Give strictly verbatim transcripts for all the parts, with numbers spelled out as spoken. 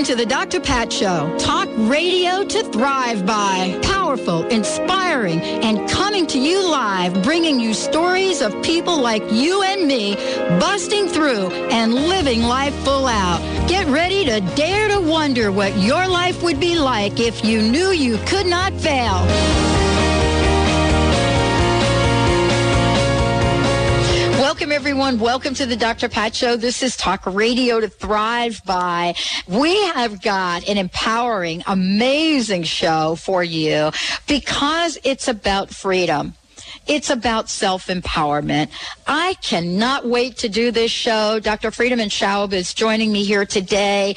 to the Doctor Pat Show. Talk radio to thrive by. Powerful, inspiring, and coming to you live, bringing you stories of people like you and me busting through and living life full out. Get ready to dare to wonder what your life would be like if you knew you could not fail. Welcome, everyone. Welcome to the Doctor Pat Show. This is Talk Radio to Thrive By. We have got an empowering, amazing show for you because it's about freedom. It's about self-empowerment. I cannot wait to do this show. Doctor Friedemann Schaub is joining me here today.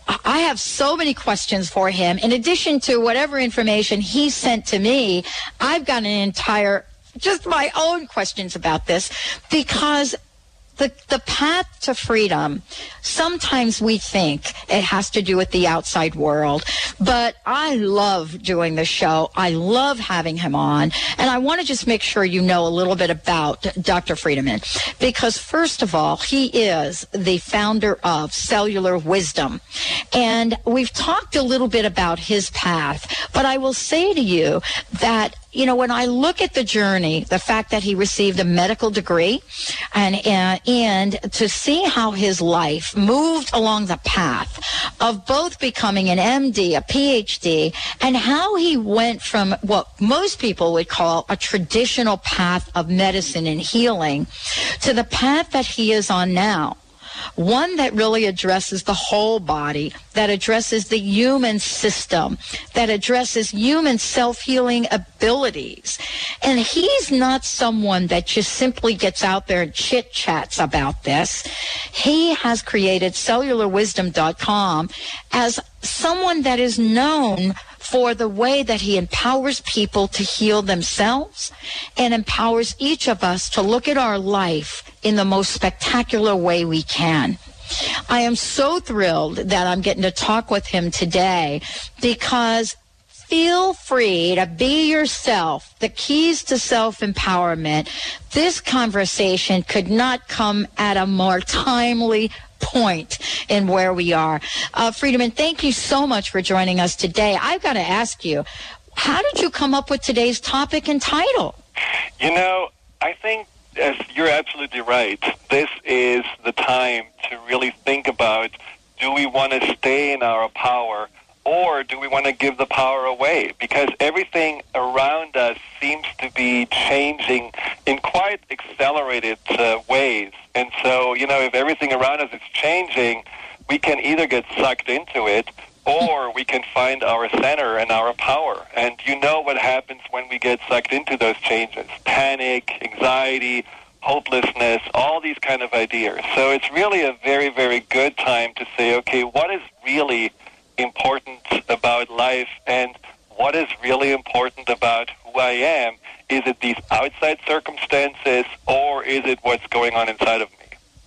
I have so many questions for him. In addition to whatever information he sent to me, I've got an entire just my own questions about this, because the the path to freedom, sometimes we think it has to do with the outside world, but I love doing the show. I love having him on, and I want to just make sure you know a little bit about Doctor Friedemann, because first of all, he is the founder of Cellular Wisdom, and we've talked a little bit about his path, but I will say to you that you know, when I look at the journey, the fact that he received a medical degree and, uh, and to see how his life moved along the path of both becoming an M D, a P H D, and how he went from what most people would call a traditional path of medicine and healing to the path that he is on now. One that really addresses the whole body, that addresses the human system, that addresses human self-healing abilities. And he's not someone that just simply gets out there and chit-chats about this. He has created cellular wisdom dot com as someone that is known for the way that he empowers people to heal themselves and empowers each of us to look at our life in the most spectacular way we can. I am so thrilled that I'm getting to talk with him today, because feel free to be yourself. The keys to self-empowerment. This conversation could not come at a more timely point in where we are. Uh, Friedemann, thank you so much for joining us today. I've got to ask you, how did you come up with today's topic and title? You know, I think as you're absolutely right. This is the time to really think about, do we want to stay in our power, or do we want to give the power away? Because everything around us seems to be changing in quite accelerated uh, ways. And so, you know, if everything around us is changing, we can either get sucked into it, or we can find our center and our power. And you know what happens when we get sucked into those changes. Panic, anxiety, hopelessness, all these kind of ideas. So it's really a very, very good time to say, okay, what is really important about life, and what is really important about who I am? Is it these outside circumstances, or is it what's going on inside of me?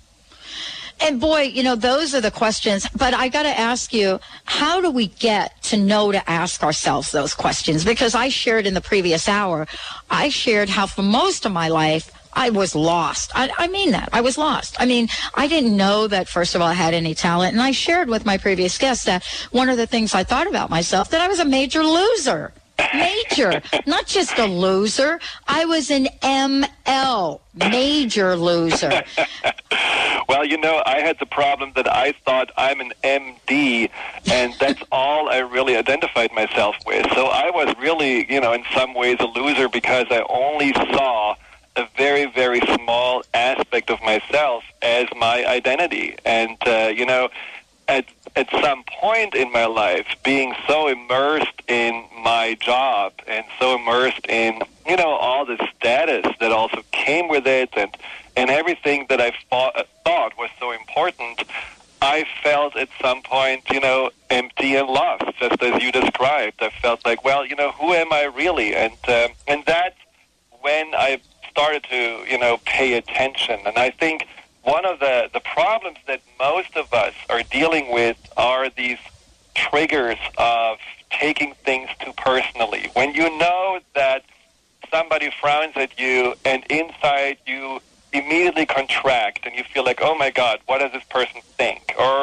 And boy, you know, those are the questions. But I got to ask you, how do we get to know to ask ourselves those questions? Because I shared in the previous hour, I shared how for most of my life, I was lost. I, I mean that. I was lost. I mean, I didn't know that, first of all, I had any talent. And I shared with my previous guests that one of the things I thought about myself, that I was a major loser. Major. Not just a loser. I was an M L. Major loser. Well, you know, I had the problem that I thought I'm an M D, and that's all I really identified myself with. So I was really, you know, in some ways a loser because I only saw a very, very small aspect of myself as my identity. And, uh, you know, at at some point in my life, being so immersed in my job and so immersed in, you know, all the status that also came with it, and, and everything that I thought, thought was so important, I felt at some point, you know, empty and lost, just as you described. I felt like, well, you know, who am I really? And um, and that's when I started to, you know, pay attention. And I think one of the, the problems that most of us are dealing with are these triggers of taking things too personally. When you know that somebody frowns at you and inside you immediately contract and you feel like, oh my God, what does this person think? Or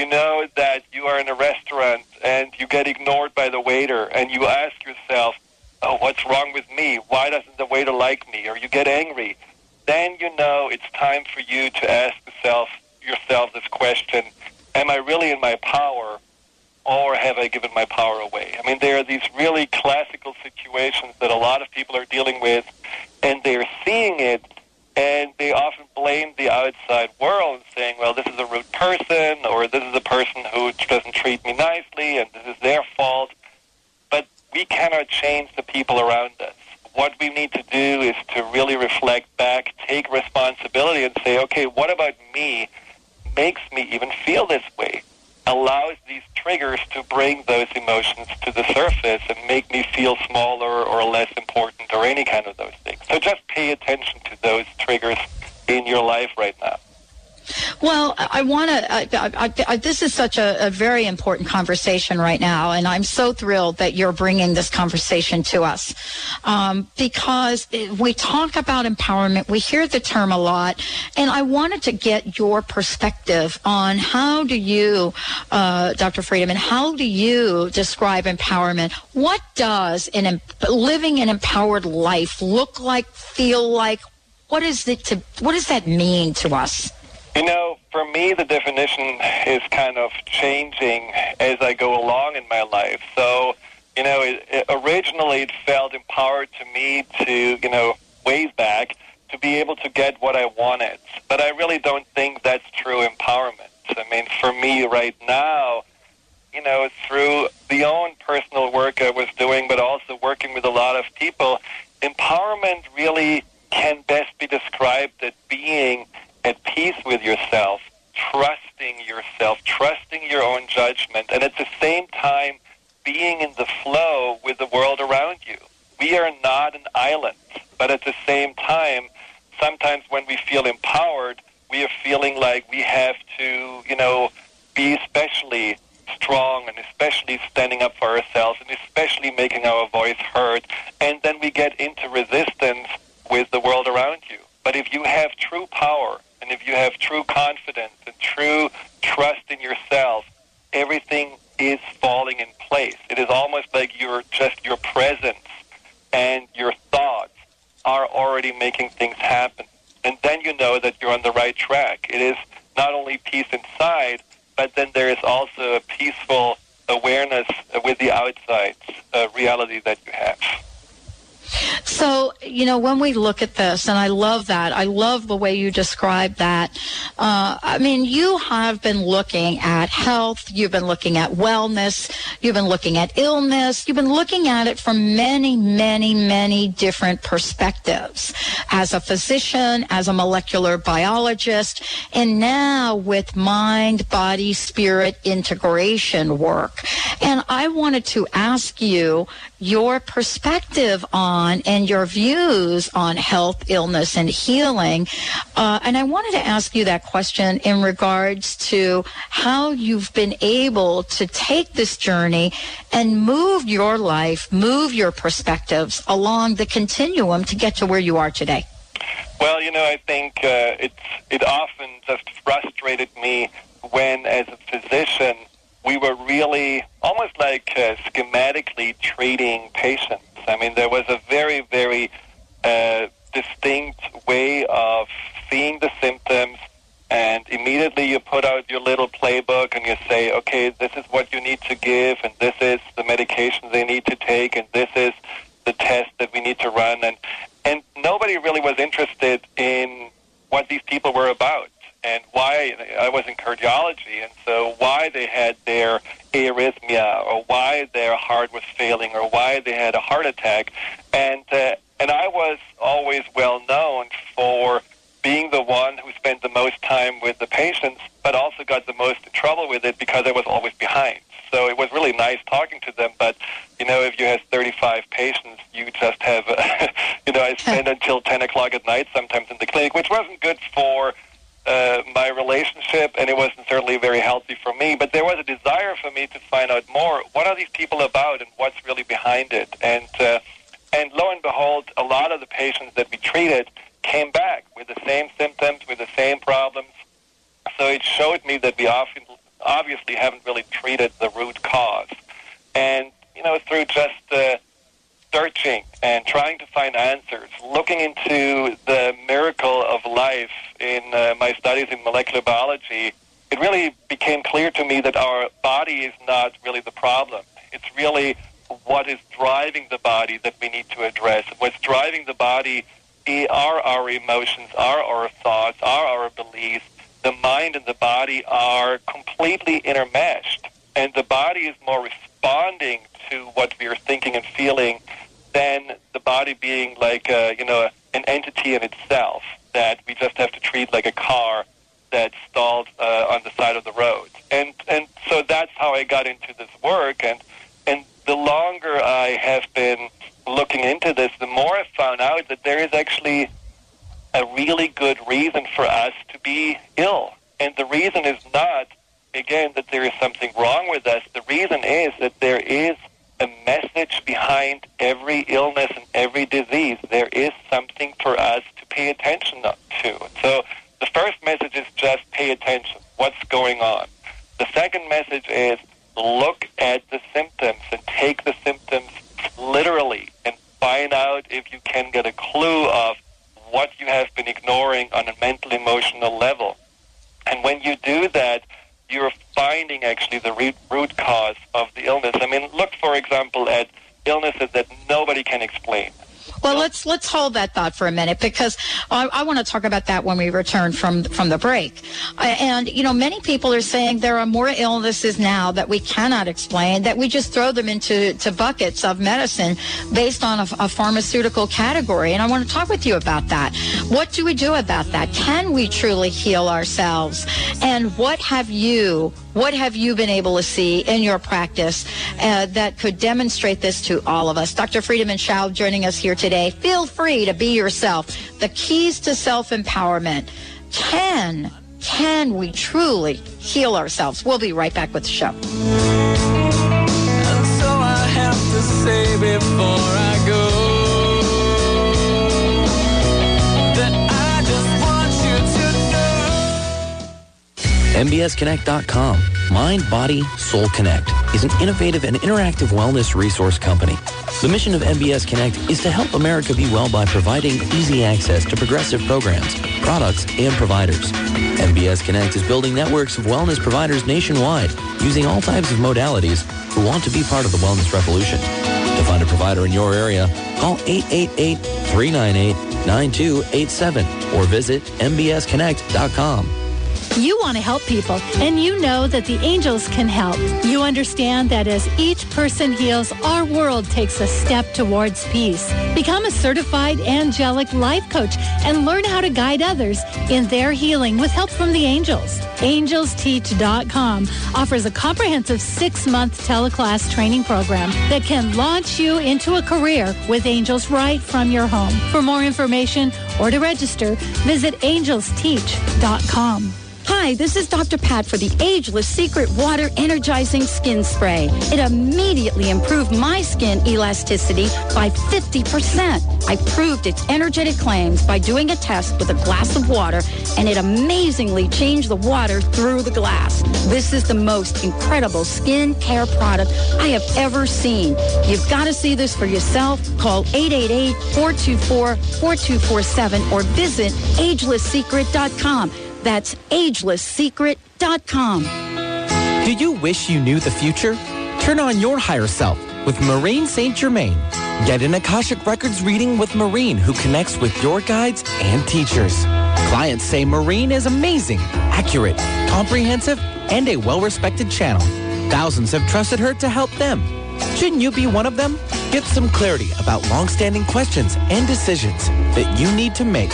You know that you are in a restaurant and you get ignored by the waiter, and you ask yourself, oh, what's wrong with me? Why doesn't the waiter like me? Or you get angry. Then you know it's time for you to ask yourself, yourself this question, am I really in my power, or have I given my power away? I mean, there are these really classical situations that a lot of people are dealing with, and they're seeing it, and they often blame the outside world, saying, well, this is a rude person, or this is a person who doesn't treat me nicely, and this is their fault. But we cannot change the people around us. What we need to do is to really reflect back, take responsibility, and say, okay, what about me makes me even feel this way? Allows these triggers to bring those emotions to the surface and make me feel smaller or less important or any kind of those things. So just pay attention to those triggers in your life right now. Well, I want to, I, I, I, this is such a, a very important conversation right now, and I'm so thrilled that you're bringing this conversation to us, um, because we talk about empowerment, we hear the term a lot, and I wanted to get your perspective on how do you, uh, Doctor Friedemann, how do you describe empowerment? What does an, living an empowered life look like, feel like? What is it to, what does that mean to us? You know, for me, the definition is kind of changing as I go along in my life. So, you know, it, it, originally it felt empowered to me to, you know, ways back, to be able to get what I wanted. But I really don't think that's true empowerment. I mean, for me right now, you know, through the own personal work I was doing, but also working with a lot of people, empowerment really can best be described as being at peace with yourself, trusting yourself, trusting your own judgment, and at the same time being in the flow with the world around you. We are not an island, but at the same time, sometimes when we feel empowered, we are feeling like we have to, you know, be especially strong and especially standing up for ourselves and especially making our voice heard, and then we get into resistance with the world around you. But if you have true power, and if you have true confidence and true trust in yourself, everything is falling in place. It is almost like you're just your presence and your thoughts are already making things happen. And then you know that you're on the right track. It is not only peace inside, but then there is also a peaceful awareness with the outside uh, reality that you have. So, you know, when we look at this, and I love that, I love the way you describe that. Uh, I mean, you have been looking at health, you've been looking at wellness, you've been looking at illness, you've been looking at it from many, many, many different perspectives. As a physician, as a molecular biologist, and now with mind, body, spirit integration work. And I wanted to ask you your perspective on and your views on health, illness, and healing. Uh, and I wanted to ask you that question in regards to how you've been able to take this journey and move your life, move your perspectives along the continuum to get to where you are today. Well, you know, I think uh, it's, it often just frustrated me when, as a physician, we were really almost like uh, schematically treating patients. I mean, there was a very, very uh, distinct way of seeing the symptoms, and immediately you put out your little playbook and you say, okay, this is what you need to give, and this is the medications they need to take, and this is the test that we need to run. And, and nobody really was interested in what these people were about. And why I was in cardiology, and so why they had their arrhythmia, or why their heart was failing, or why they had a heart attack. And uh, and I was always well known for being the one who spent the most time with the patients, but also got the most in trouble with it because I was always behind. So it was really nice talking to them, but, you know, if you have thirty-five patients, you just have, uh, you know, I spent until ten o'clock at night sometimes in the clinic, which wasn't good for Uh, my relationship, and it wasn't certainly very healthy for me, but there was a desire for me to find out more. What are these people about, and what's really behind it? And uh, and lo and behold, a lot of the patients that we treated came back with the same symptoms, with the same problems. So it showed me that we often obviously haven't really treated the root cause. And, you know, through just uh, searching and trying to find answers, looking into the miracle of life in uh, my studies in molecular biology, it really became clear to me that our body is not really the problem. It's really what is driving the body that we need to address. What's driving the body are our emotions, are our thoughts, are our beliefs. The mind and the body are completely intermeshed, and the body is more responding to what we are thinking and feeling than the body being like a, you know, an entity in itself that we just have to treat like a car that's stalled uh, on the side of the road. And and so that's how I got into this work. And and the longer I have been looking into this, the more I found out that there is actually a really good reason for us to be ill. And the reason is not, again, that there is something wrong with us. The reason is that there is a message behind every illness and every disease. There is something for us to pay attention to. So the first message is just pay attention. What's going on? The second message is look at the symptoms and take the symptoms literally and find out if you can get a clue of what you have been ignoring on a mental, emotional level. And when you do that, you're finding actually the root, root cause of the illness. I mean, look, for example, at illnesses that nobody can explain. Well, let's let's hold that thought for a minute, because I, I want to talk about that when we return from from the break. Uh, and, you know, many people are saying there are more illnesses now that we cannot explain, that we just throw them into to buckets of medicine based on a, a pharmaceutical category. And I want to talk with you about that. What do we do about that? Can we truly heal ourselves? And what have you What have you been able to see in your practice uh, that could demonstrate this to all of us? Doctor Friedemann Schaub joining us here today. Feel free to be yourself. The keys to self-empowerment. Can, can we truly heal ourselves? We'll be right back with the show. And so I have to say before I go that I just want you to know. M B S Connect dot com. Mind, Body, Soul Connect is an innovative and interactive wellness resource company. The mission of M B S Connect is to help America be well by providing easy access to progressive programs, products, and providers. M B S Connect is building networks of wellness providers nationwide using all types of modalities who want to be part of the wellness revolution. To find a provider in your area, call eight eight eight, three nine eight, nine two eight seven or visit M B S Connect dot com. You want to help people, and you know that the angels can help. You understand that as each person heals, our world takes a step towards peace. Become a certified angelic life coach and learn how to guide others in their healing with help from the angels. angels teach dot com offers a comprehensive six-month teleclass training program that can launch you into a career with angels right from your home. For more information or to register, visit angels teach dot com. Hi, this is Doctor Pat for the Ageless Secret Water Energizing Skin Spray. It immediately improved my skin elasticity by fifty percent. I proved its energetic claims by doing a test with a glass of water, and it amazingly changed the water through the glass. This is the most incredible skin care product I have ever seen. You've got to see this for yourself. Call eight eight eight, four two four, four two four seven or visit ageless secret dot com. That's ageless secret dot com. Do you wish you knew the future? Turn on your higher self with Maureen Saint Germain. Get an Akashic Records reading with Maureen, who connects with your guides and teachers. Clients say Maureen is amazing, accurate, comprehensive, and a well-respected channel. Thousands have trusted her to help them. Shouldn't you be one of them? Get some clarity about long-standing questions and decisions that you need to make.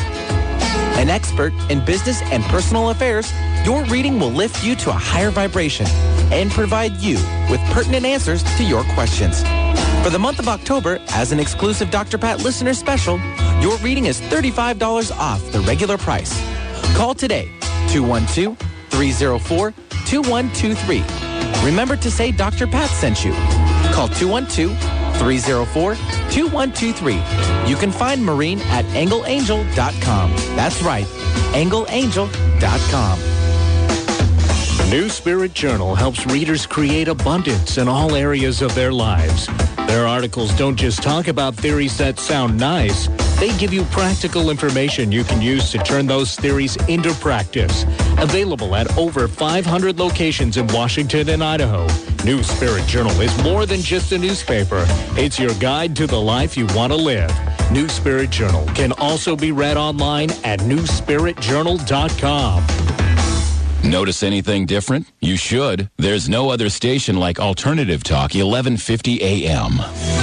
An expert in business and personal affairs, your reading will lift you to a higher vibration and provide you with pertinent answers to your questions. For the month of October, as an exclusive Doctor Pat listener special, your reading is thirty-five dollars off the regular price. Call today, two one two, three zero four, two one two three. Remember to say Doctor Pat sent you. Call two one two, three zero four, two one two three. You can find Maureen at angle angel dot com. That's right, angle angel dot com. New Spirit Journal helps readers create abundance in all areas of their lives. Their articles don't just talk about theories that sound nice. They give you practical information you can use to turn those theories into practice. Available at over five hundred locations in Washington and Idaho. New Spirit Journal is more than just a newspaper. It's your guide to the life you want to live. New Spirit Journal can also be read online at new spirit journal dot com. Notice anything different? You should. There's no other station like Alternative Talk, eleven fifty A M.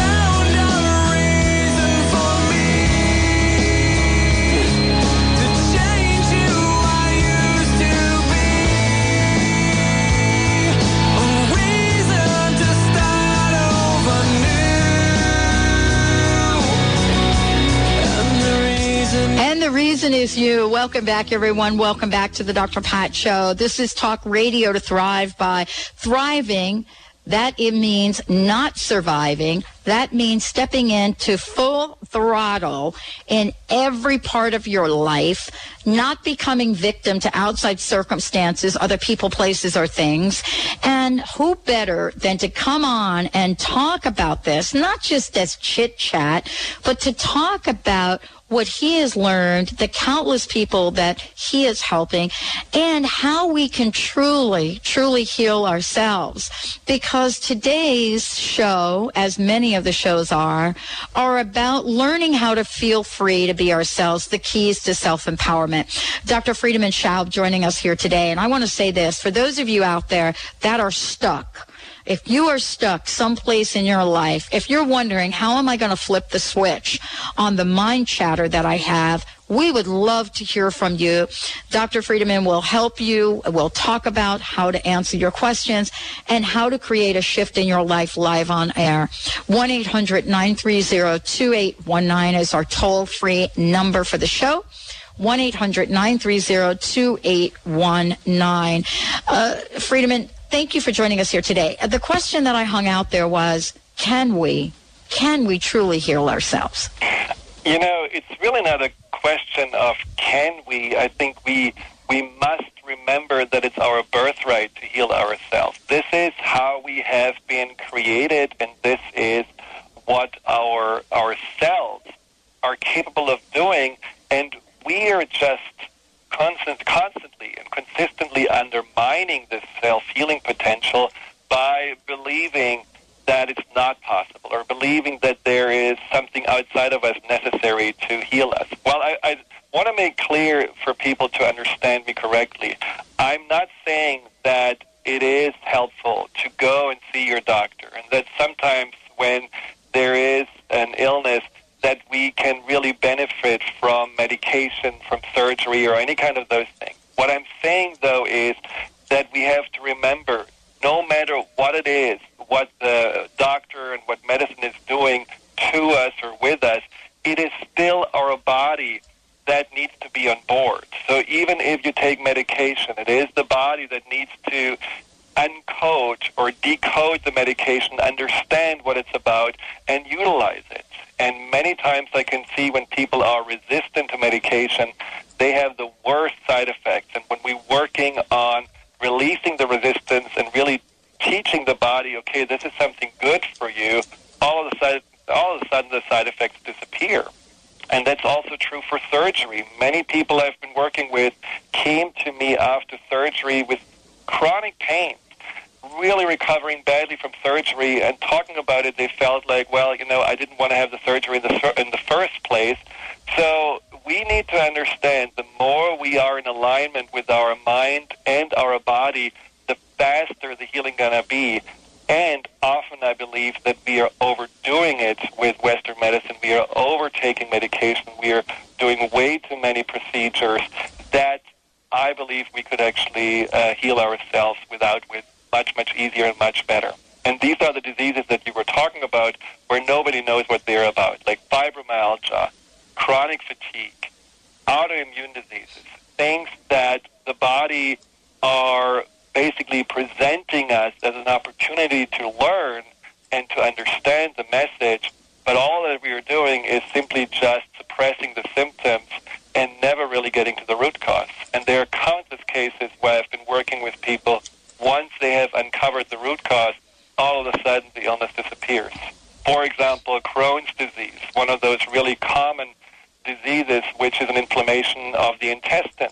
The reason is you. Welcome back, everyone. Welcome back to the Doctor Pat Show. This is Talk Radio to Thrive by. Thriving, that it means not surviving. That means stepping into full throttle in every part of your life, not becoming victim to outside circumstances, other people, places, or things. And who better than to come on and talk about this, not just as chit-chat, but to talk about what he has learned, the countless people that he is helping, and how we can truly, truly heal ourselves. Because today's show, as many of the shows are, are about learning how to feel free to be ourselves, the keys to self-empowerment. Doctor Friedemann Schaub joining us here today. And I want to say this, for those of you out there that are stuck, if you are stuck someplace in your life, if you're wondering, how am I going to flip the switch on the mind chatter that I have, we would love to hear from you. Doctor Friedemann will help you. We'll talk about how to answer your questions and how to create a shift in your life live on air. one eight hundred nine three zero two eight one nine is our toll-free number for the show. one eight hundred nine three zero two eight one nine. Uh, Friedemann, thank you for joining us here today. The question that I hung out there was, can we, can we truly heal ourselves? You know, it's really not a question of can we. I think we we must remember that it's our birthright to heal ourselves. This is how we have been created, and this is what our our cells are capable of doing, and we are just constant, constantly and consistently undermining this self-healing potential by believing that it's not possible, or believing that there is something outside of us necessary to heal us. Well, I, I want to make clear for people to understand me correctly. I'm not saying that it is helpful to go and see your doctor, and that sometimes when there is an illness that we can really benefit from medication, from surgery, or any kind of those things. What I'm saying, though, is that we have to remember, no matter what it is, what the doctor and what medicine is doing to us or with us, it is still our body that needs to be on board. So even if you take medication, it is the body that needs to uncode or decode the medication, understand what it's about, and utilize it. And many times I can see when people are resistant to medication, they have the worst side effects. And when we're working on releasing the resistance and really teaching the body, okay, this is something good for you, all of a sudden, all of a sudden the side effects disappear. And that's also true for surgery. Many people I've been working with came to me after surgery with chronic pain, really recovering badly from surgery, and talking about it, they felt like, well, you know, I didn't want to have the surgery in the, in the first place. So we need to understand, the more we are in alignment with our mind and our body, the faster the healing going to be. And often I believe that we are overdoing it with Western medicine. We are overtaking medication. We are doing way too many procedures that I believe we could actually uh, heal ourselves without with much, much easier and much better. And these are the diseases that you were talking about where nobody knows what they're about, like fibromyalgia, chronic fatigue, autoimmune diseases, things that the body are basically presenting us as an opportunity to learn and to understand the message, but all that we are doing is simply just suppressing the symptoms and never really getting to the root cause. And there are countless cases where I've been working with people once they have uncovered the root cause, all of a sudden the illness disappears. For example, Crohn's disease, one of those really common diseases, which is an inflammation of the intestines.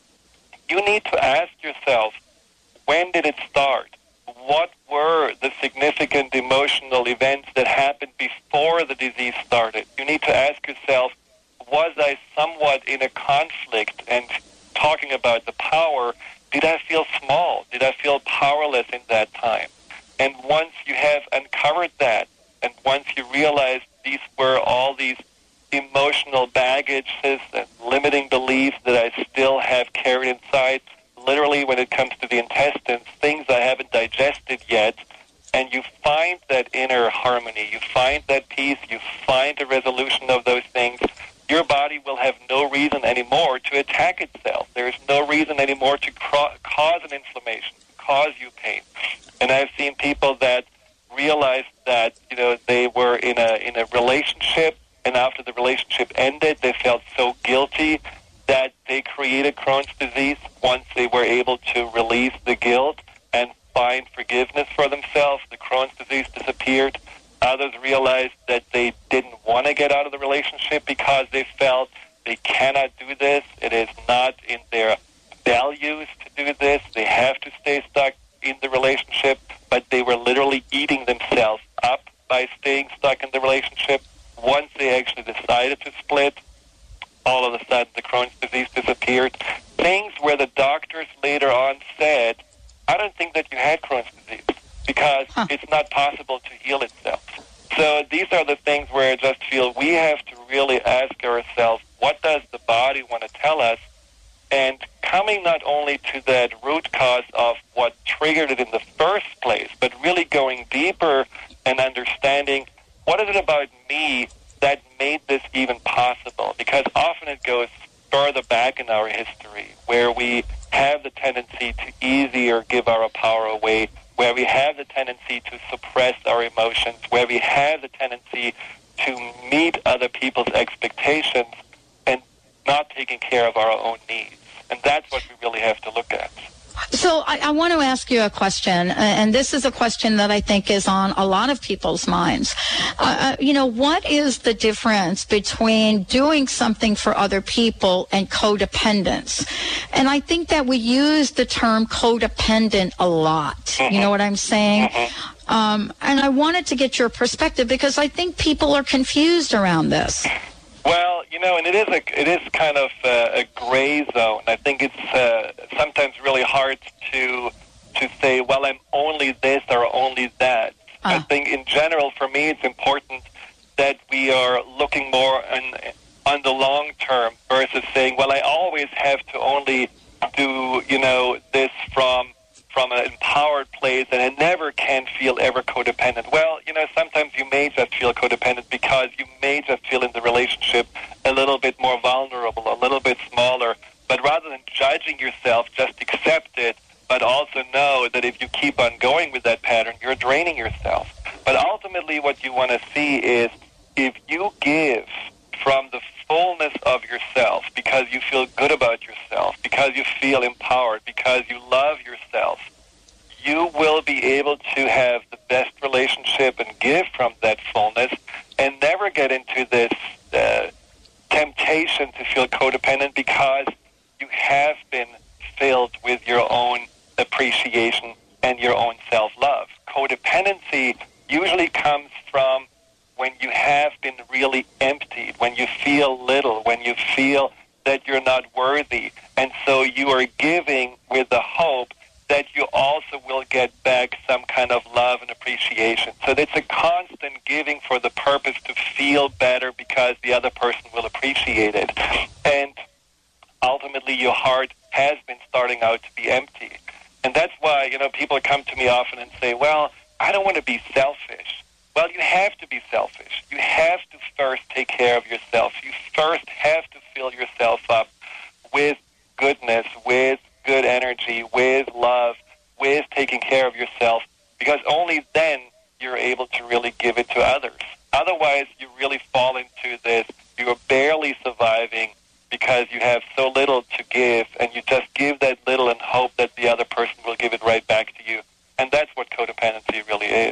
You need to ask yourself, when did it start? What were the significant emotional events that happened before the disease started? You need to ask yourself, was I somewhat in a conflict? And talking about the power, did I feel small? Did I feel powerless in that time? And once you have uncovered that, and once you realize these were all these emotional baggages and limiting beliefs that I still have carried inside, literally when it comes to the intestines, things I haven't digested yet, and you find that inner harmony, you find that peace, you find a resolution of those things, your body will have no reason anymore to attack itself. There is no reason anymore to cro- cause an inflammation, to cause you pain. And I've seen people that realized that, you know, they were in a in a relationship, and after the relationship ended, they felt so guilty that they created Crohn's disease. Once they were able to release the guilt and find forgiveness for themselves, the Crohn's disease disappeared. Others realized that they didn't want to get out of the relationship because they felt they cannot do this. It is not in their values to do this. They have to stay stuck in the relationship, but they were literally eating themselves up by staying stuck in the relationship. Once they actually decided to split, all of a sudden the Crohn's disease disappeared. Things where the doctors later on said, I don't think that you had Crohn's disease because huh. it's not possible to heal itself. So these are the things where I just feel we have to really ask ourselves, what does the body want to tell us? And coming not only to that root cause of what triggered it in the first place, but really going deeper and understanding what is it about me that made this even possible? Because often it goes further back in our history, where we have the tendency to easier give our power away, where we have the tendency to suppress our emotions, where we have the tendency to meet other people's expectations and not taking care of our own needs. And that's what we really have to look at. So I, I want to ask you a question, and this is a question that I think is on a lot of people's minds. Uh, you know, what is the difference between doing something for other people and codependence? And I think that we use the term codependent a lot. Mm-hmm. You know what I'm saying? Mm-hmm. Um, and I wanted to get your perspective because I think people are confused around this. Well, you know, and it is a it is kind of a, a gray zone. I think it's uh, sometimes really hard to to say, well, I'm only this or only that. Uh. I think in general, for me, it's important that we are looking more on, on the long term versus saying, well, I always have to only do, you know, this from from an empowered place, and I never can feel ever codependent. Well, you know, sometimes you may just feel codependent because you may just feel in the relationship a little bit more vulnerable, a little bit smaller. But rather than judging yourself, just accept it, but also know that if you keep on going with that pattern, you're draining yourself. But ultimately what you want to see is if you give from the fullness of yourself because you feel good about yourself, because you feel empowered, because you love yourself, you will be able to have the best relationship and give from that fullness and never get into this uh, temptation to feel codependent because you have been filled with your own appreciation and your own self-love. Codependency usually comes from when you have been really emptied, when you feel little, when you feel that you're not worthy. And so you are giving with the hope that you also will get back some kind of love and appreciation. So it's a constant giving for the purpose to feel better because the other person will appreciate it. And ultimately your heart has been starting out to be empty. And that's why, you know, people come to me often and say, well, I don't want to be selfish. Well, you have to be selfish. You have to first take care of yourself. You first have to fill yourself up with goodness, with good energy, with love, with taking care of yourself, because only then you're able to really give it to others. Otherwise, you really fall into this, you're barely surviving, because you have so little to give, and you just give that little and hope that the other person will give it right back to you. And that's what codependency really is.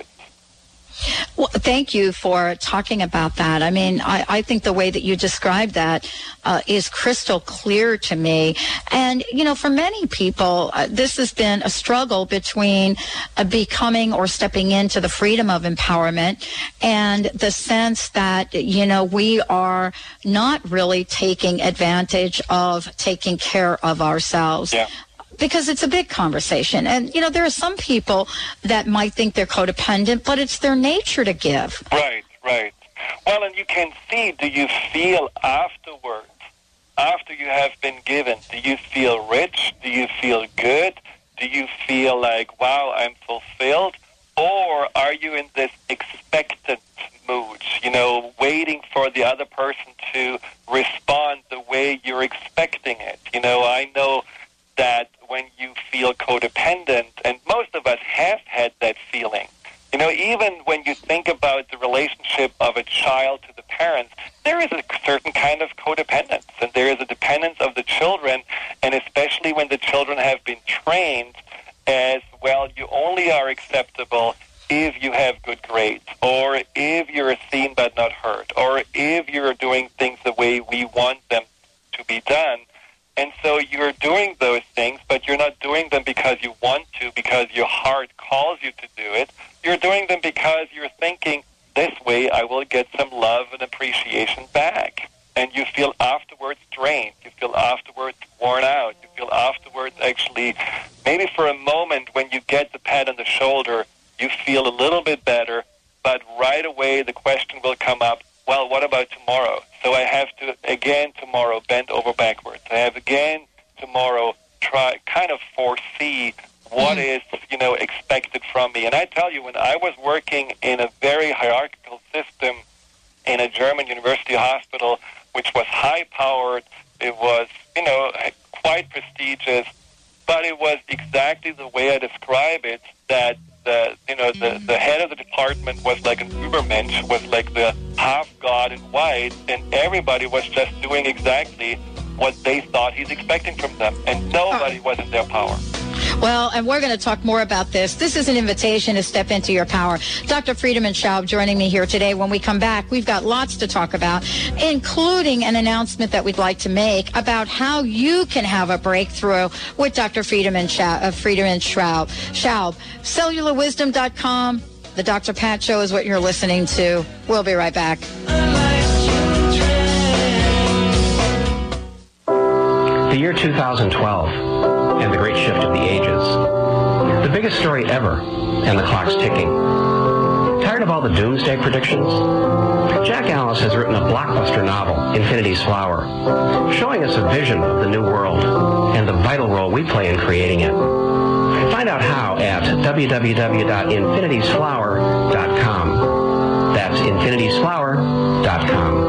Well, thank you for talking about that. I mean, I, I think the way that you described that uh, is crystal clear to me. And, you know, for many people, uh, this has been a struggle between uh, becoming or stepping into the freedom of empowerment and the sense that, you know, we are not really taking advantage of taking care of ourselves. Yeah. Because it's a big conversation. And, you know, there are some people that might think they're codependent, but it's their nature to give. Right, right. Well, and you can see, do you feel afterwards, after you have been given, do you feel rich? Do you feel good? Do you feel like, wow, I'm fulfilled? Or are you in this expectant mood, you know, waiting for the other person to respond the way you're expecting it? You know, I know that when you feel codependent, and most of us have had that feeling, you know, even when you think about the relationship of a child to the parents, there is a certain kind of codependence, and there is a dependence of the children, and especially when the children have been trained as, well, you only are acceptable if you have good grades, or if you're seen but not heard, or if you're doing things the way we want them to be done. And so you're doing those things, but you're not doing them because you want to, because your heart calls you to do it. You're doing them because you're thinking, this way I will get some love and appreciation back. And you feel afterwards drained. You feel afterwards worn out. You feel afterwards actually, maybe for a moment when you get the pat on the shoulder, you feel a little bit better, but right away the question will come up, well, what about tomorrow? So I have to, again, tomorrow, bend over backwards. I have, again, tomorrow, try kind of foresee what is, you know, expected from me. And I tell you, when I was working in a very hierarchical system in a German university hospital, which was high-powered, it was, you know, quite prestigious, but it was exactly the way I describe it, that the, you know, the, the head of the department was like an Übermensch, was like the half-god in white, and everybody was just doing exactly what they thought he's expecting from them, and nobody was in their power. Well, and we're going to talk more about this. This is an invitation to step into your power. Doctor Friedemann Schaub joining me here today. When we come back, we've got lots to talk about, including an announcement that we'd like to make about how you can have a breakthrough with Doctor Friedemann Schaub. Uh, Friedemann Schaub. Schaub. cellular wisdom dot com. The Doctor Pat Show is what you're listening to. We'll be right back. The year two thousand twelve and the great shift of the ages. The biggest story ever, and the clock's ticking. Tired of all the doomsday predictions? Jack Alice has written a blockbuster novel, Infinity's Flower, showing us a vision of the new world and the vital role we play in creating it. Find out how at w w w dot infinities flower dot com. That's infinities flower dot com.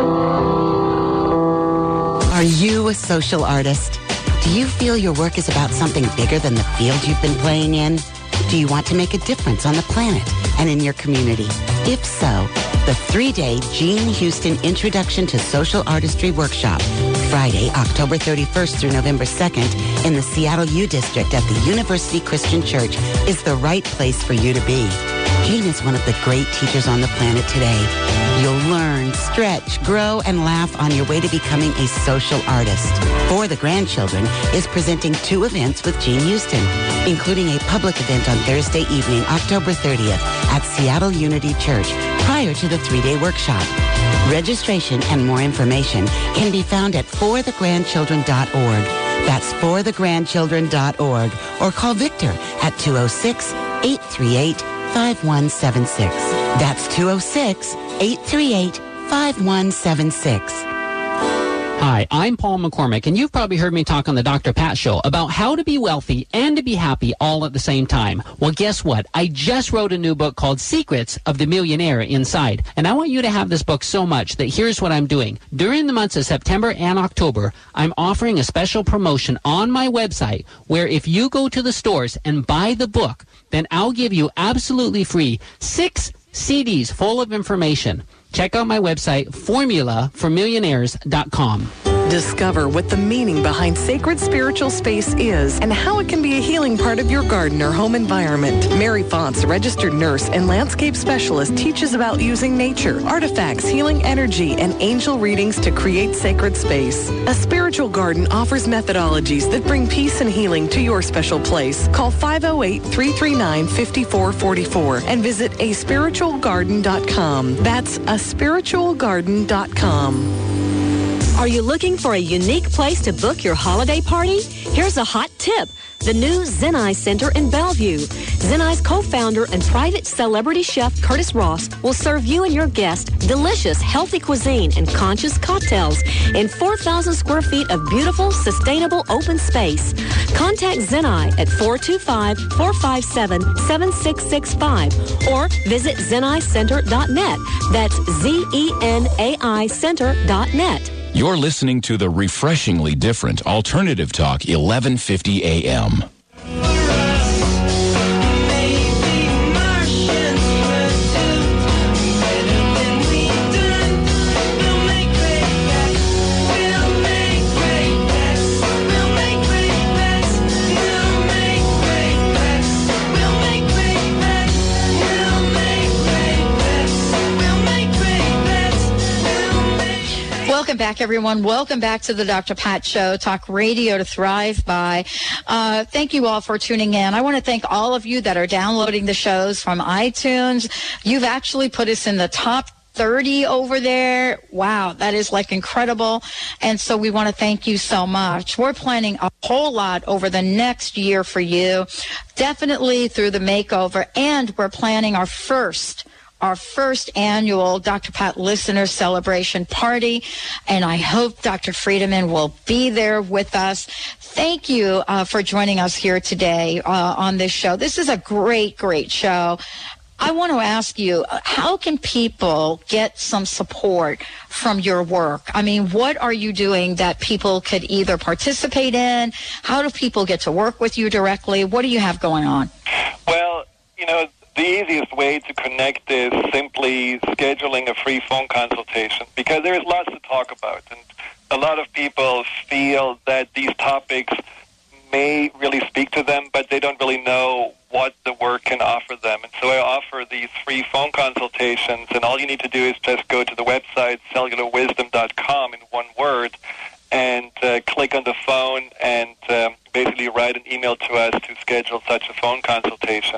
Are you a social artist? Do you feel your work is about something bigger than the field you've been playing in? Do you want to make a difference on the planet and in your community? If so, the three-day Jean Houston Introduction to Social Artistry Workshop, Friday, October thirty-first through November second, in the Seattle U District at the University Christian Church, is the right place for you to be. Jean is one of the great teachers on the planet today. You'll learn, stretch, grow, and laugh on your way to becoming a social artist. For the Grandchildren is presenting two events with Jean Houston, including a public event on Thursday evening, October thirtieth, at Seattle Unity Church, prior to the three-day workshop. Registration and more information can be found at for the grandchildren dot org. That's for the grandchildren dot org, or call Victor at two oh six, eight three eight, five one seven six. That's two oh six, eight three eight, five one seven six. Hi, I'm Paul McCormick, and you've probably heard me talk on the Doctor Pat Show about how to be wealthy and to be happy all at the same time. Well, guess what? I just wrote a new book called Secrets of the Millionaire Inside, and I want you to have this book so much that here's what I'm doing. During the months of September and October, I'm offering a special promotion on my website where if you go to the stores and buy the book, then I'll give you absolutely free six C Ds full of information. Check out my website, formula for millionaires dot com. Discover what the meaning behind sacred spiritual space is and how it can be a healing part of your garden or home environment. Mary Fonts, registered nurse and landscape specialist, teaches about using nature, artifacts, healing energy, and angel readings to create sacred space. A spiritual garden offers methodologies that bring peace and healing to your special place. Call five oh eight, three three nine, five four four four and visit a spiritual garden dot com. That's a spiritual garden dot com. Are you looking for a unique place to book your holiday party? Here's a hot tip. The new Zenai Center in Bellevue. Zenai's co-founder and private celebrity chef Curtis Ross will serve you and your guests delicious, healthy cuisine and conscious cocktails in four thousand square feet of beautiful, sustainable open space. Contact Zenai at four two five, four five seven, seven six six five or visit zenai center dot net. That's Z E N A I center dot net. You're listening to the refreshingly different Alternative Talk, eleven fifty A M. Welcome back, everyone. Welcome back to the Doctor Pat Show, talk radio to thrive by. Uh, thank you all for tuning in. I want to thank all of you that are downloading the shows from iTunes. You've actually put us in the top thirty over there. Wow, that is like incredible. And so we want to thank you so much. We're planning a whole lot over the next year for you, definitely through the makeover. And we're planning our first our first annual Doctor Pat Listener Celebration Party, and I hope Doctor Friedemann will be there with us. Thank you uh, for joining us here today uh, on this show. This is a great, great show. I want to ask you, how can people get some support from your work? I mean, what are you doing that people could either participate in? How do people get to work with you directly? What do you have going on? Well, you know, the easiest way to connect is simply scheduling a free phone consultation, because there is lots to talk about. And a lot of people feel that these topics may really speak to them, but they don't really know what the work can offer them. And so I offer these free phone consultations, and all you need to do is just go to the website, cellular wisdom dot com, in one word, and uh, click on the phone and um, basically write an email to us to schedule such a phone consultation.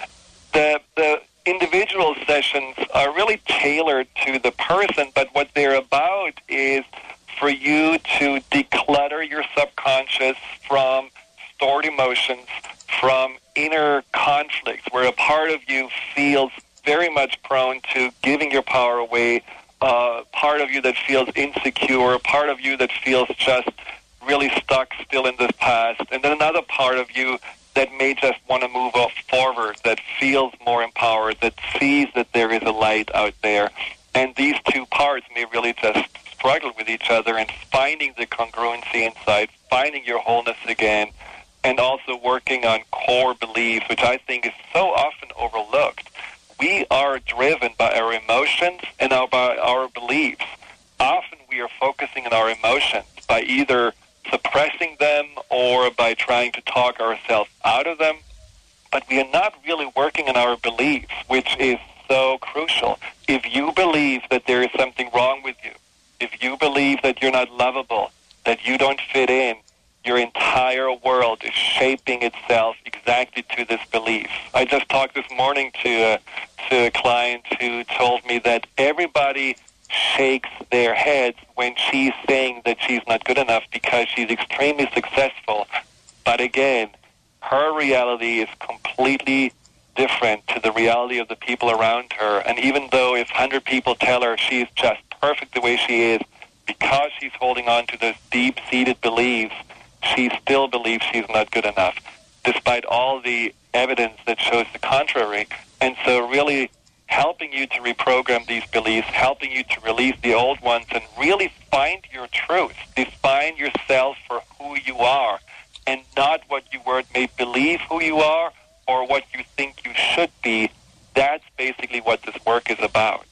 The, the individual sessions are really tailored to the person, but what they're about is for you to declutter your subconscious from stored emotions, from inner conflicts, where a part of you feels very much prone to giving your power away, uh, part of you that feels insecure, a part of you that feels just really stuck still in the past, and then another part of you that may just want to move off forward, that feels more empowered, that sees that there is a light out there. And these two parts may really just struggle with each other, and finding the congruency inside, finding your wholeness again, and also working on core beliefs, which I think is so often overlooked. We are driven by our emotions and our, by our beliefs. Often we are focusing on our emotions by either suppressing them or by trying to talk ourselves out of them, but we are not really working on our beliefs, which is so crucial. If you believe that there is something wrong with you, if you believe that you're not lovable, that you don't fit in, your entire world is shaping itself exactly to this belief. I just talked this morning to a, to a client who told me that everybody shakes their heads when she's saying that she's not good enough because she's extremely successful. But again, her reality is completely different to the reality of the people around her. And even though if one hundred people tell her she's just perfect the way she is, because she's holding on to those deep-seated beliefs, she still believes she's not good enough, despite all the evidence that shows the contrary. And so really helping you to reprogram these beliefs, helping you to release the old ones, and really find your truth. Define yourself for who you are, and not what you were may believe who you are or what you think you should be. That's basically what this work is about.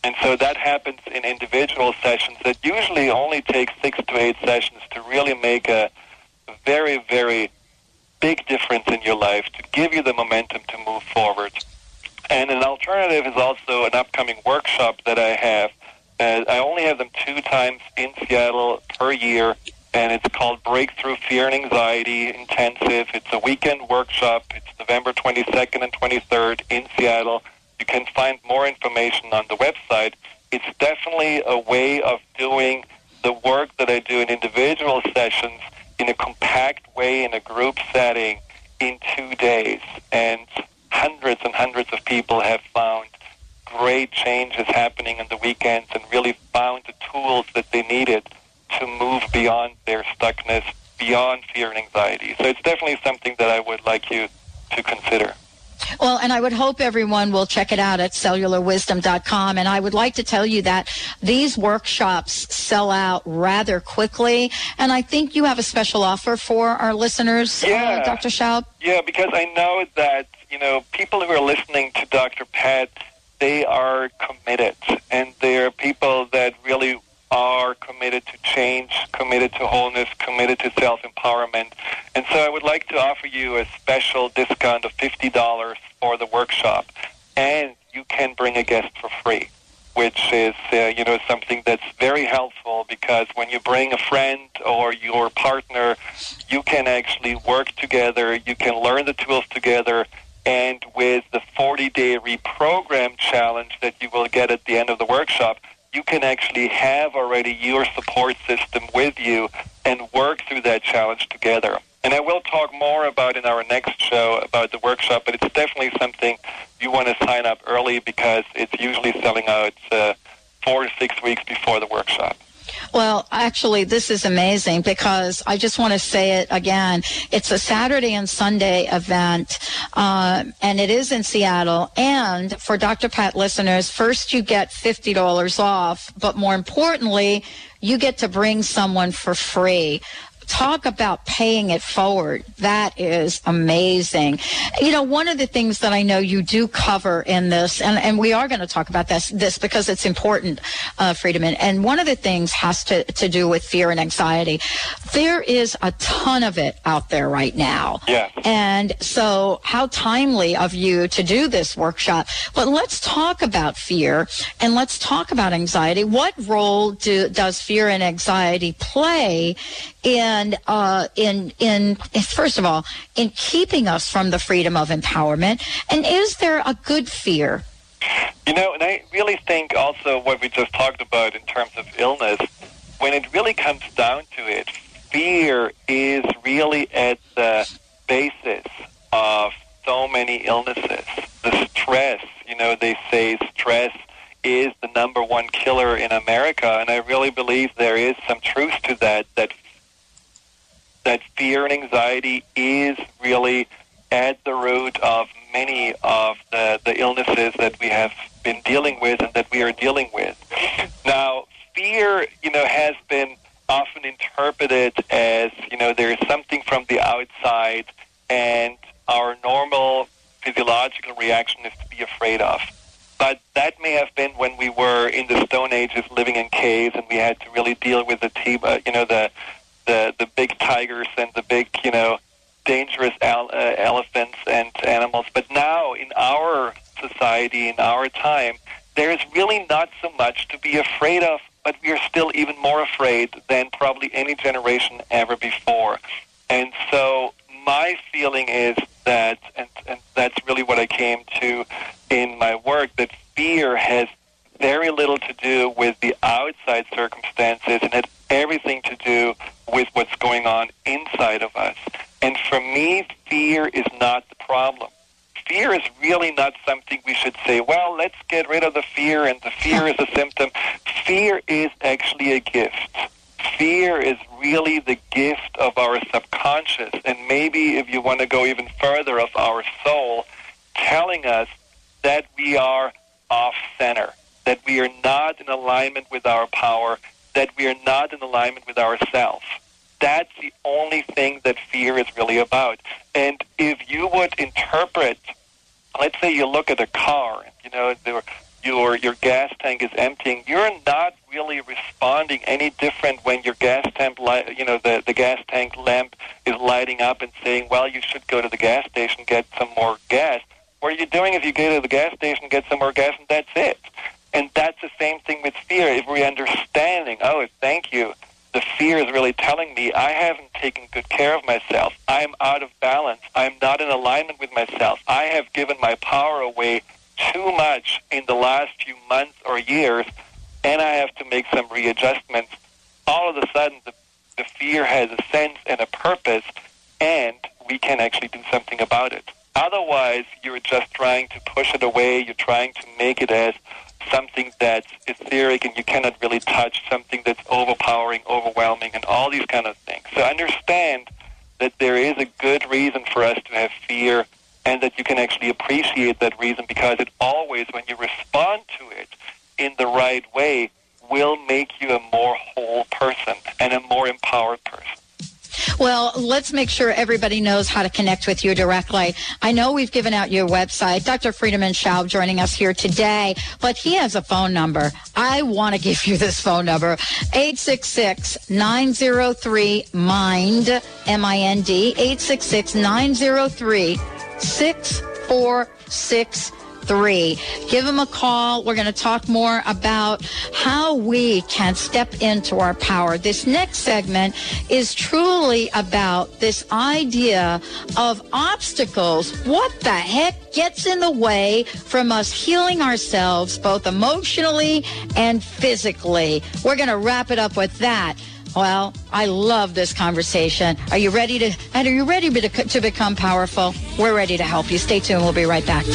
And so that happens in individual sessions that usually only take six to eight sessions to really make a very, very big difference in your life, to give you the momentum to move forward. And an alternative is also an upcoming workshop that I have. Uh, I only have them two times in Seattle per year, and it's called Breakthrough Fear and Anxiety Intensive. It's a weekend workshop. It's November twenty-second and twenty-third in Seattle. You can find more information on the website. It's definitely a way of doing the work that I do in individual sessions in a compact way, in a group setting, in two days. And hundreds and hundreds of people have found great changes happening on the weekends and really found the tools that they needed to move beyond their stuckness, beyond fear and anxiety. So it's definitely something that I would like you to consider. Well, and I would hope everyone will check it out at cellular wisdom dot com. And I would like to tell you that these workshops sell out rather quickly. And I think you have a special offer for our listeners, yeah. uh, Doctor Schaub. Yeah, because I know that, you know, people who are listening to Doctor Pat, they are committed. And they're people that really are committed to change, committed to wholeness, committed to self-empowerment. And so I would like to offer you a special discount of fifty dollars for the workshop. And you can bring a guest for free, which is, uh, you know, something that's very helpful, because when you bring a friend or your partner, you can actually work together, you can learn the tools together, and with the forty-day reprogram challenge that you will get at the end of the workshop, you can actually have already your support system with you and work through that challenge together. And I will talk more about in our next show about the workshop, but it's definitely something you want to sign up early, because it's usually selling out uh, four to six weeks before the workshop. Well, actually, this is amazing, because I just want to say it again. It's a Saturday and Sunday event, uh, and it is in Seattle. And for Doctor Pat listeners, first you get fifty dollars off, but more importantly, you get to bring someone for free. Talk about paying it forward. That is amazing. You know, one of the things that I know you do cover in this, and, and we are going to talk about this, this because it's important, uh, Friedemann, and one of the things has to, to do with fear and anxiety. There is a ton of it out there right now. Yeah. And so how timely of you to do this workshop. But let's talk about fear, and let's talk about anxiety. What role do, does fear and anxiety play in And uh, in in first of all, in keeping us from the freedom of empowerment? And is there a good fear? You know, and I really think also what we just talked about in terms of illness, when it really comes down to it, fear is really at the basis of so many illnesses. The stress, you know, they say stress is the number one killer in America, and I really believe there is some truth to that, that that fear and anxiety is really at the root of many of the, the illnesses that we have been dealing with and that we are dealing with. Now, fear, you know, has been often interpreted as, you know, there is something from the outside, and our normal physiological reaction is to be afraid of. But that may have been when we were in the Stone Ages living in caves, and we had to really deal with the, uh, you know, the the the big tigers and the big, you know, dangerous el- uh, elephants and animals. But now, in our society, in our time, there's really not so much to be afraid of, but we are still even more afraid than probably any generation ever before. And so my feeling is that, and, and that's really what I came to in my work, that fear has very little to do with the outside circumstances, and had everything to do with what's going on inside of us. And for me, fear is not the problem. Fear is really not something we should say, well, let's get rid of the fear, and the fear is a symptom. Fear is actually a gift. Fear is really the gift of our subconscious, and maybe, if you want to go even further, of our soul, telling us that we are off-center, that we are not in alignment with our power, that we are not in alignment with ourselves. That's the only thing that fear is really about. And if you would interpret, let's say you look at a car, you know, there, your your gas tank is emptying, you're not really responding any different when your gas tank, li- you know, the, the gas tank lamp is lighting up and saying, well, you should go to the gas station, get some more gas. What you're doing is you go to the gas station, get some more gas, and that's it. And that's the same thing with fear. If we're understanding, oh, thank you, the fear is really telling me I haven't taken good care of myself. I'm out of balance. I'm not in alignment with myself. I have given my power away too much in the last few months or years, and I have to make some readjustments. All of a sudden, the, the fear has a sense and a purpose, and we can actually do something about it. Otherwise, you're just trying to push it away. You're trying to make it as something that's etheric, and you cannot really touch, something that's overpowering, overwhelming, and all these kind of things. So understand that there is a good reason for us to have fear, and that you can actually appreciate that reason, because it always, when you respond to it in the right way, will make you a more whole person and a more empowered person. Well, let's make sure everybody knows how to connect with you directly. I know we've given out your website. Doctor Friedemann Schaub joining us here today, but he has a phone number. I want to give you this phone number, eight six six, nine zero three, MIND, M I N D, eight six six, nine zero three, six four six three. Give him a call. We're going to talk more about how we can step into our power. This next segment is truly about this idea of obstacles. What the heck gets in the way from us healing ourselves, both emotionally and physically? We're going to wrap it up with that. Well, I love this conversation. Are you ready to, and are you ready to, to become powerful? We're ready to help you. Stay tuned. We'll be right back.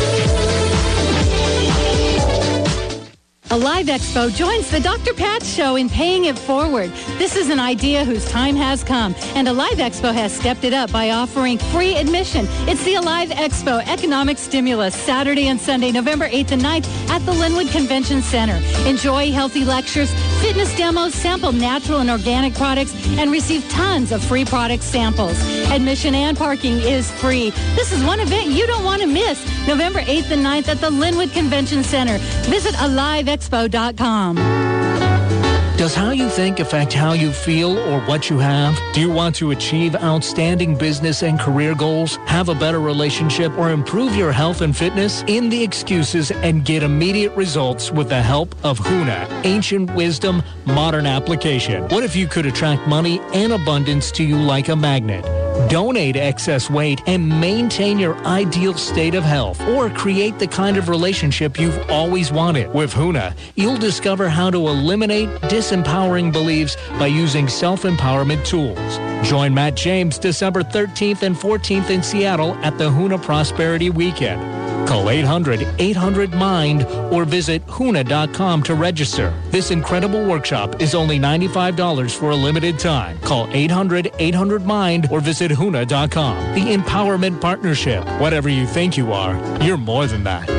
Alive Expo joins the Doctor Pat Show in paying it forward. This is an idea whose time has come, and Alive Expo has stepped it up by offering free admission. It's the Alive Expo Economic Stimulus, Saturday and Sunday, November eighth and ninth at the Linwood Convention Center. Enjoy healthy lectures, fitness demos, sample natural and organic products, and receive tons of free product samples. Admission and parking is free. This is one event you don't want to miss. November eighth and ninth at the Linwood Convention Center. Visit alive expo dot com. Does how you think affect how you feel or what you have? Do you want to achieve outstanding business and career goals, have a better relationship, or improve your health and fitness? End the excuses and get immediate results with the help of Huna, Ancient Wisdom, Modern Application. What if you could attract money and abundance to you like a magnet? Donate excess weight and maintain your ideal state of health, or create the kind of relationship you've always wanted. With Huna, you'll discover how to eliminate disempowering beliefs by using self-empowerment tools. Join Matt James December thirteenth and fourteenth in Seattle at the Huna Prosperity Weekend. Call eight hundred, eight hundred, MIND or visit huna dot com to register. This incredible workshop is only ninety-five dollars for a limited time. Call eight hundred, eight hundred, MIND or visit huna dot com. The Empowerment Partnership. Whatever you think you are, you're more than that.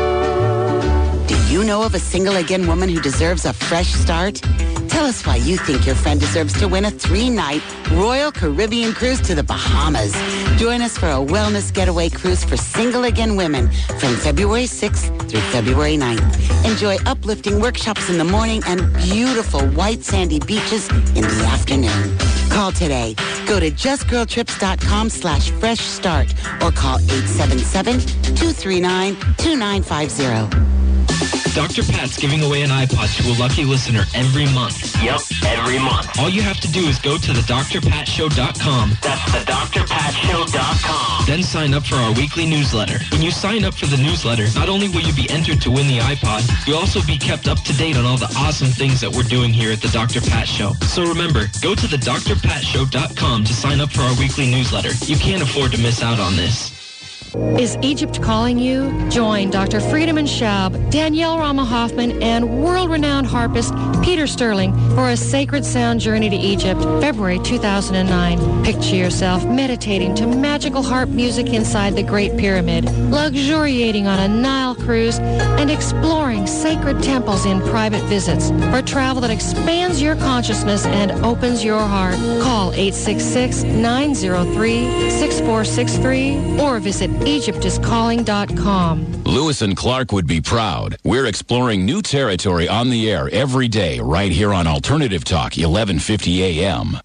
Do you know of a single again woman who deserves a fresh start? Tell us why you think your friend deserves to win a three-night Royal Caribbean cruise to the Bahamas. Join us for a wellness getaway cruise for single again women from February sixth through February ninth. Enjoy uplifting workshops in the morning and beautiful white sandy beaches in the afternoon. Call today. Go to justgirltrips.com slash fresh start or call eight seven seven, two three nine, two nine five zero. Doctor Pat's giving away an iPod to a lucky listener every month. Yep, every month. All you have to do is go to the dr pat show dot com. That's the dr pat show dot com. Then sign up for our weekly newsletter. When you sign up for the newsletter, not only will you be entered to win the iPod, you'll also be kept up to date on all the awesome things that we're doing here at the Doctor Pat Show. So remember, go to the dr pat show dot com to sign up for our weekly newsletter. You can't afford to miss out on this. Is Egypt calling you? Join Doctor Friedemann Schaub, Danielle Rama Hoffman, and world-renowned harpist Peter Sterling for a sacred sound journey to Egypt, February two thousand nine. Picture yourself meditating to magical harp music inside the Great Pyramid, luxuriating on a Nile cruise, and exploring sacred temples in private visits. For travel that expands your consciousness and opens your heart, call eight six six, nine zero three, six four six three or visit Egypt is calling dot com. Lewis and Clark would be proud. We're exploring new territory on the air every day right here on Alternative Talk, eleven fifty A M.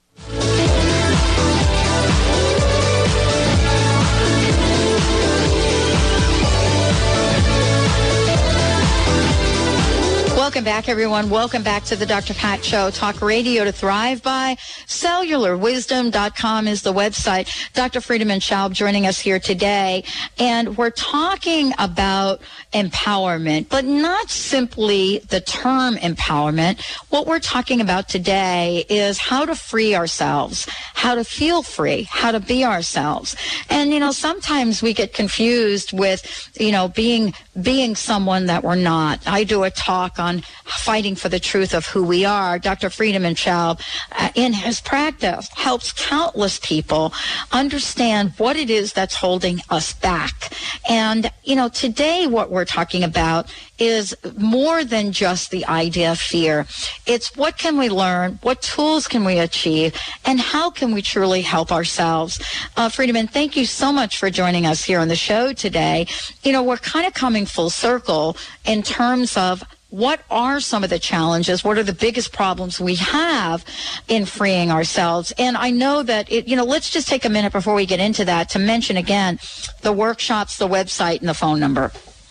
Welcome back, everyone. Welcome back to the Doctor Pat Show. Talk radio to thrive by. cellular wisdom dot com is the website. Doctor Friedemann Schaub joining us here today. And we're talking about empowerment, but not simply the term empowerment. What we're talking about today is how to free ourselves, how to feel free, how to be ourselves. And, you know, sometimes we get confused with, you know, being being someone that we're not. I do a talk on fighting for the truth of who we are. Doctor Friedemann Schaub, uh, in his practice, helps countless people understand what it is that's holding us back. And, you know, today what we're talking about is more than just the idea of fear. It's what can we learn, what tools can we achieve, and how can we truly help ourselves. Uh, Friedemann, thank you so much for joining us here on the show today. You know, we're kind of coming full circle in terms of what are some of the challenges? What are the biggest problems we have in freeing ourselves? And I know that, it, you know, let's just take a minute before we get into that to mention again the workshops, the website, and the phone number.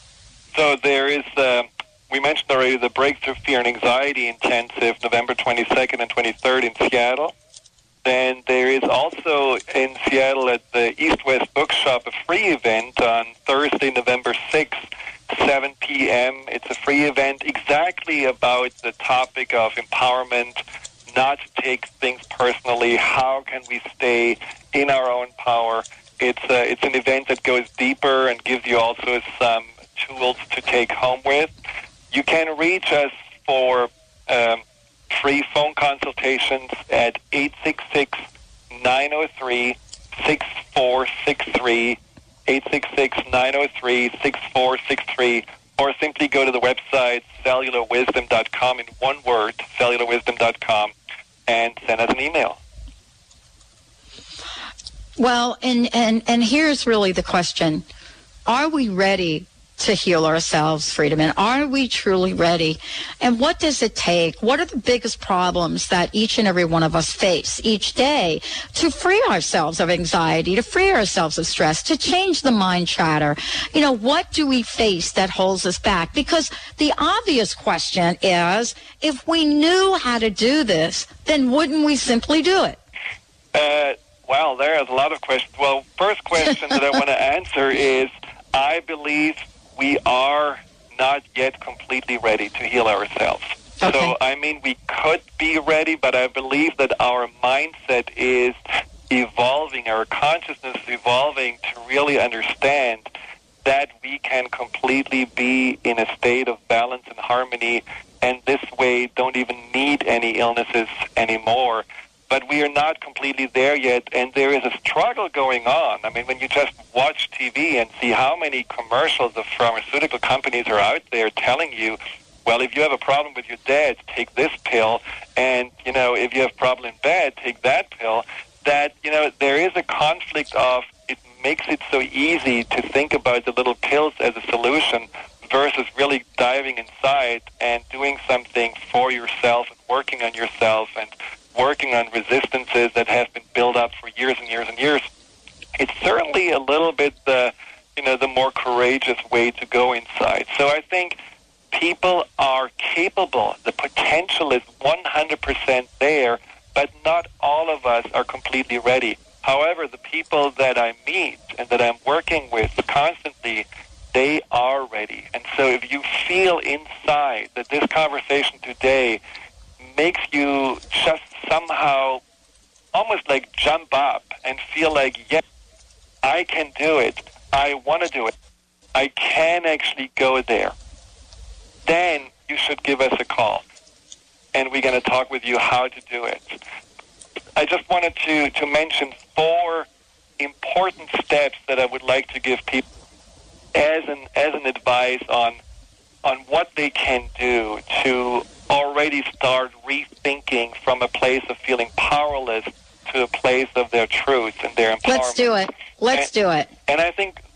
So there is, uh, we mentioned already, the Breakthrough Fear and Anxiety Intensive, November twenty-second and twenty-third in Seattle. Then there is also in Seattle at the East-West Bookshop a free event on Thursday, November sixth, seven p.m. It's a free event exactly about the topic of empowerment, not to take things personally. How can we stay in our own power? It's a, it's an event that goes deeper and gives you also some tools to take home with. You can reach us for um, free phone consultations at eight six six, nine oh three, six four six three, eight six six, nine oh three, six four six three, or simply go to the website cellular wisdom dot com in one word, cellular wisdom dot com, and send us an email. Well, and, and, and here's really the question. Are we ready to heal ourselves, Friedemann? Are we truly ready? And what does it take? What are the biggest problems that each and every one of us face each day to free ourselves of anxiety, to free ourselves of stress, to change the mind chatter? You know, what do we face that holds us back? Because the obvious question is, if we knew how to do this, then wouldn't we simply do it? Uh, well, there's a lot of questions. Well, first question that I want to answer is, I believe we are not yet completely ready to heal ourselves. Okay. So, I mean, we could be ready, but I believe that our mindset is evolving, our consciousness is evolving to really understand that we can completely be in a state of balance and harmony, and this way don't even need any illnesses anymore. But we are not completely there yet, and there is a struggle going on. I mean, when you just watch T V and see how many commercials of pharmaceutical companies are out there telling you, well, if you have a problem with your dad, take this pill, and, you know, if you have a problem in bed, take that pill, that, you know, there is a conflict of it makes it so easy to think about the little pills as a solution versus really diving inside and doing something for yourself and working on yourself and working on resistances that have been built up for years and years and years. It's certainly a little bit the, you know, the more courageous way to go inside. So I think people are capable. The potential is one hundred percent there, but not all of us are completely ready. However, the people that I meet and that I'm working with constantly, they are ready. And so if you feel inside that this conversation today makes you just somehow almost like jump up and feel like, yes, I can do it. I want to do it. I can actually go there. Then you should give us a call, and we're going to talk with you how to do it. I just wanted to, to mention four important steps that I would like to give people as an as an advice on on what they can do to already start rethinking from a place of feeling powerless to a place of their truth and their empowerment. Let's do it. Let's and, do it. And I think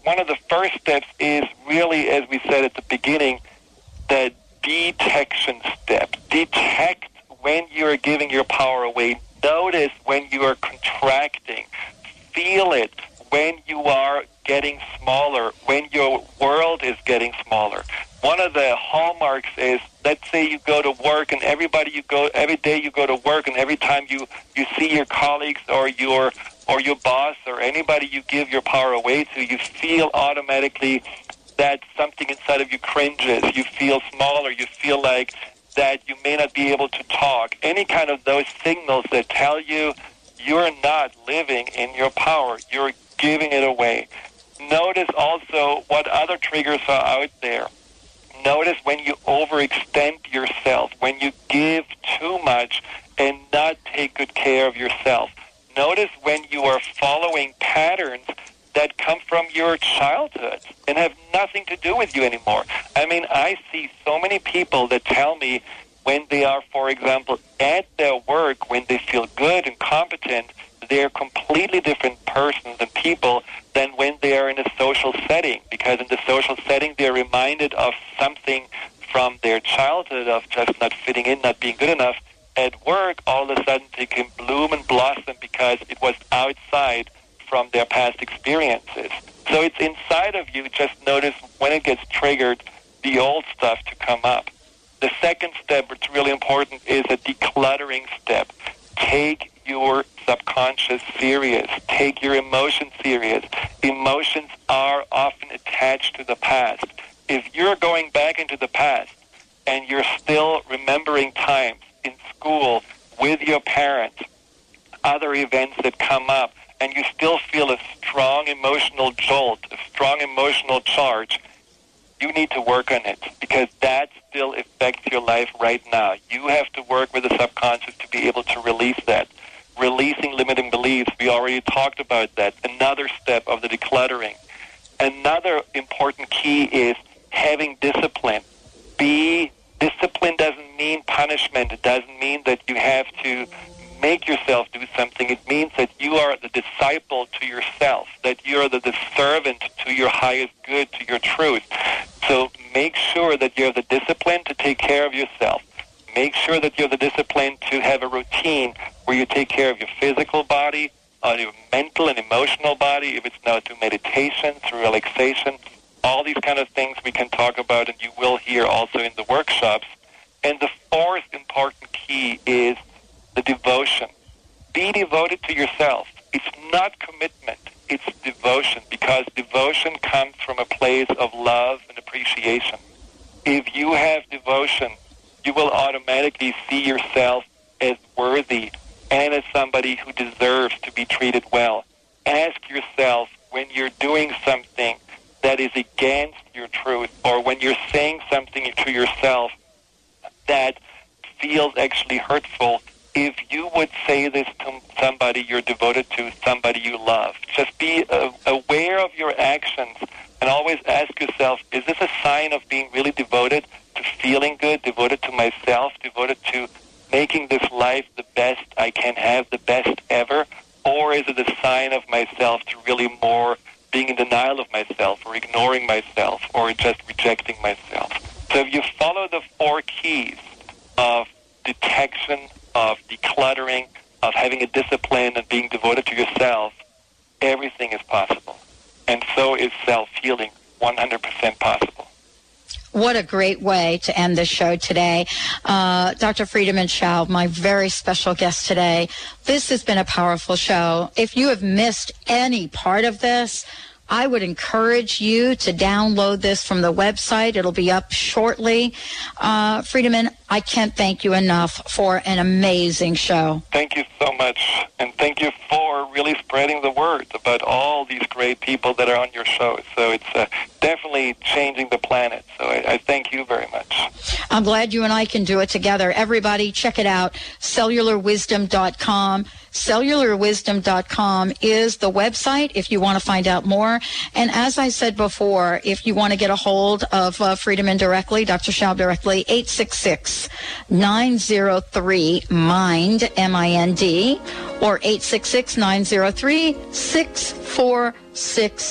one of the first steps is really, as we said at the beginning, the detection step. Detect when you're giving your power away. Notice when you are contracting. Feel it when you are getting smaller, when your world is getting smaller. One of the hallmarks is, let's say you go to work and everybody you go, every day you go to work and every time you, you see your colleagues or your or your boss or anybody you give your power away to, you feel automatically that something inside of you cringes. You feel smaller. You feel like that you may not be able to talk. Any kind of those signals that tell you you're not living in your power. You're giving it away. Notice also what other triggers are out there. Notice when you overextend yourself, when you give too much and not take good care of yourself. Notice when you are following patterns that come from your childhood and have nothing to do with you anymore. I mean, I see so many people that tell me when they are, for example, at their work, when they feel good and competent, they're completely different persons and people than when they are in a social setting, because in the social setting they're reminded of something from their childhood of just not fitting in, not being good enough. At work, all of a sudden they can bloom and blossom because it was outside from their past experiences. So it's inside of you. Just notice when it gets triggered, the old stuff to come up. The second step, which is really important, is a decluttering step. Take your subconscious serious. Take your emotions serious. Emotions are often attached to the past. If you're going back into the past and you're still remembering times in school with your parents, other events that come up, and you still feel a strong emotional jolt, a strong emotional charge, you need to work on it, because that still affects your life right now. You have to work with the subconscious to be able to release that. Releasing limiting beliefs, we already talked about that. Another step of the decluttering. Another important key is having discipline. Be discipline doesn't mean punishment. It doesn't mean that you have to make yourself do something. It means that you are the disciple to yourself, that you are the, the servant to your highest good, to your truth. So make sure that you have the discipline to take care of yourself. Make sure that you have the discipline to have a routine where you take care of your physical body, uh, your mental and emotional body, if it's now through meditation, through relaxation, all these kind of things we can talk about, and you will hear also in the workshops. And the fourth important key is the devotion. Be devoted to yourself. It's not commitment, it's devotion, because devotion comes from a place of love and appreciation. If you have devotion, you will automatically see yourself as worthy and as somebody who deserves to be treated well. Ask yourself, when you're doing something that is against your truth, or when you're saying something to yourself that feels actually hurtful, if you would say this to somebody you're devoted to, somebody you love. Just be uh, aware of your actions and always ask yourself, is this a sign of being really devoted to feeling good, devoted to myself, devoted to making this life the best I can have, the best ever? Or is it a sign of myself to really more being in denial of myself, or ignoring myself, or just rejecting myself? So if you follow the four keys of detection, of decluttering, of having a discipline and being devoted to yourself, everything is possible. And so is self-healing, one hundred percent possible. What a great way to end the show today. Uh, Doctor Friedemann Schaub, my very special guest today. This has been a powerful show. If you have missed any part of this, I would encourage you to download this from the website. It'll be up shortly. Uh, Friedemann, I can't thank you enough for an amazing show. Thank you so much. And thank you for really spreading the word about all these great people that are on your show. So it's uh, definitely changing the planet. So I, I thank you very much. I'm glad you and I can do it together. Everybody, check it out, cellular wisdom dot com. cellular wisdom dot com is the website if you want to find out more. And as I said before, if you want to get a hold of uh, Friedemann directly, Doctor Schaub directly, eight six six, nine zero three, MIND, M I N D, or eight six six, nine zero three, six four six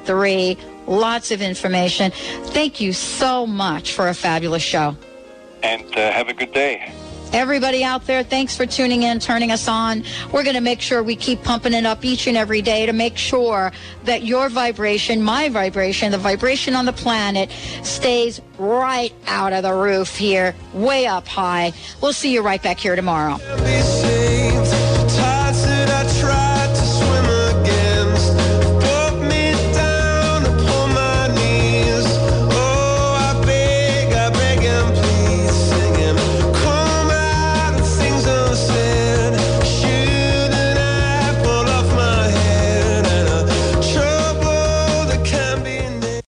three. Lots of information. Thank you so much for a fabulous show. And uh, have a good day. Everybody out there, thanks for tuning in, turning us on. We're going to make sure we keep pumping it up each and every day to make sure that your vibration, my vibration, the vibration on the planet stays right out of the roof here, way up high. We'll see you right back here tomorrow.